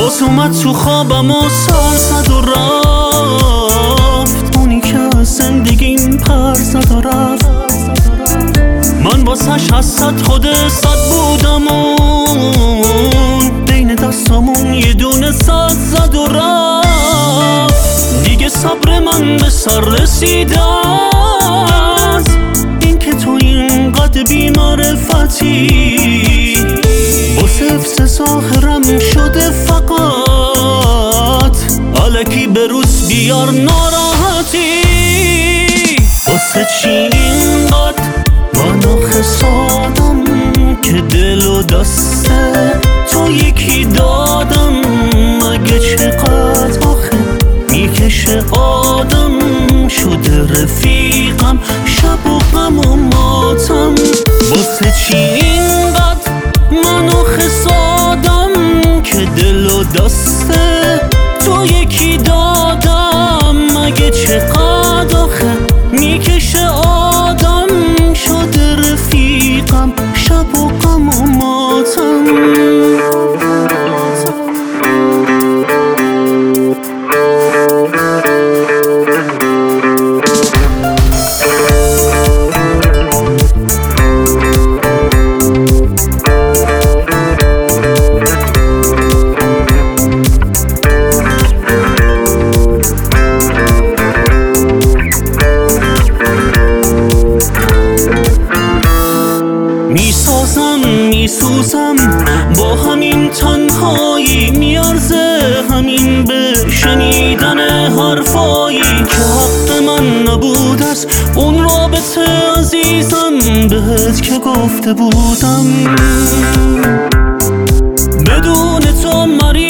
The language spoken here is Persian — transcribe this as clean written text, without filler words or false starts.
باز اومد تو خوابم و سر زد و رفت، اونی که از زندگیم پر زد و رفت. من واسش از صد خود صد بودم و بین دستامون یه دونه صد زد و رفت. دیگه صبر من به سر رسیده است، این که تو اینقدر بی‌معرفتی. با سفت ظاهرم شده فقط الکی به روز بیار ناراحتی. واسه چی اینقدر منو خسادم که دل و دست تو یکی دادم؟ مگه چقدر آخه میکشه آدم شده رفیقم شب و غم و ماتم. واسه چی اینقدر منو خسادم که دل و دست تو یکی دادم؟ مگه چقدر آخه میکشه آدم شده رفیقم شب و غم و ماتم. میسوزم با همین تنهایی، میارزه همین به شنیدن حرفایی که حق من نبود از اون رابطه عزیزم بهت که گفته بودم. بدون تو مری